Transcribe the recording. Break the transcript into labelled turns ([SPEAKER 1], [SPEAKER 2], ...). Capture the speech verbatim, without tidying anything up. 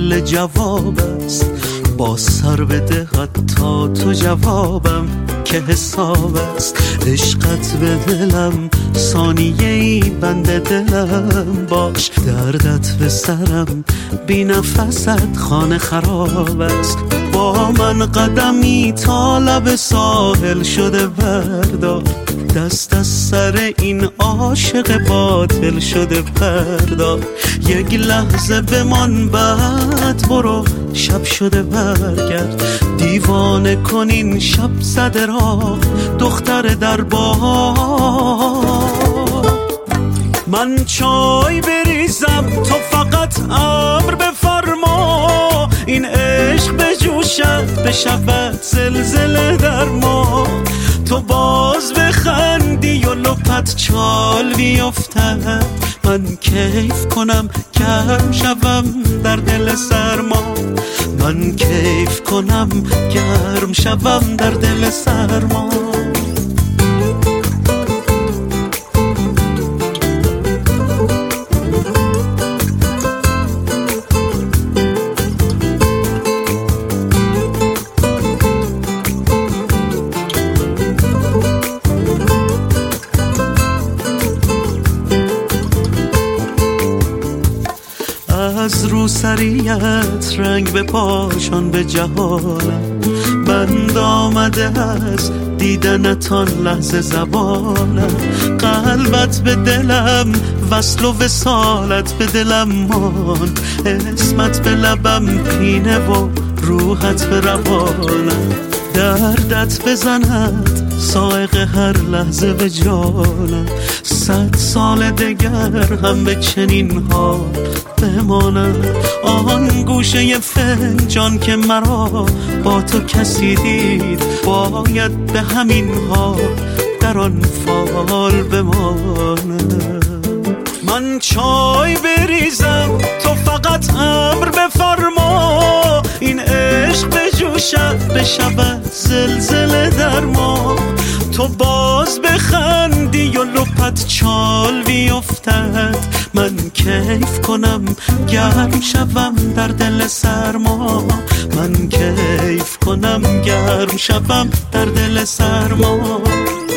[SPEAKER 1] کل جواب است. با سر بده حتی تو جوابم که حساب است. عشقت به دلم ثانیه ای بنده دلم باش. دردت به سرم بی نفست خانه خراب است. با من قدمی تا لب ساحل شده بردار. دست از سر این عاشق باطل شده بردار. یک لحظه بمان بعد برو شب شده برگرد. دیوانه کنین شب زده را دختر در بار. من چای بریزم تو فقط امر بفرما. این عشق بجوشد بشود زلزله در ما. تو باز بخندی و لپت چال بیفتد. من کیف کنم گرم شوم در دل سرما. من کیف کنم گرم شوم در دل سرما. از روسریت رنگ به پاشان به جهانم. بند آمده از دیدنتان لحظه زبانم. قلبت به دلم وصل و وصالت به دلم مان. اسمت به لبم پینه و روحت به روانم. دردت بزند سائق هر لحظه به جانم. صد سال دگر هم به چنین ها بمانم. آن گوشه فنجان که مرا با تو کسی دید باید به همین ها در آن فال بمانم. من چای بریزم تو فقط امر بفرما. این عشق بجوشد بشود زلزله در ما. تو باز بخندی و لپت چال بیفتد. من کیف کنم گرم شوم در دل سرما. من کیف کنم گرم شوم در دل سرما.